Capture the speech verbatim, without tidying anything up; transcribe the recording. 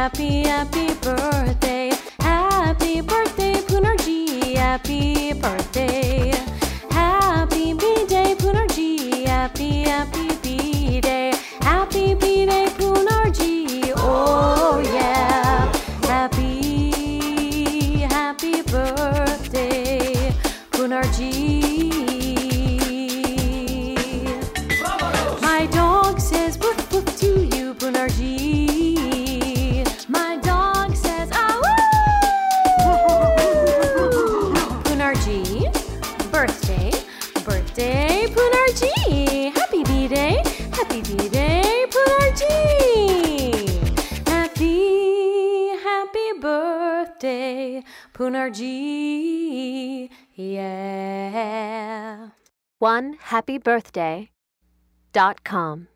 happy, happy birthday. Happy birthday, Punarji. Happy birthday. Happy B-Day, Punarji. Happy, happy B-Day. Happy B-Day, Punarji. Oh yeah. Happy, happy birthday, Punarji. My dog says woof woof to you, Punarji. My dog says ah woo. Punarji, birthday, birthday, Punarji. Happy B-Day, happy B-Day, Punarji. Happy, happy birthday, Punarji. Yeah. one happy birthday dot com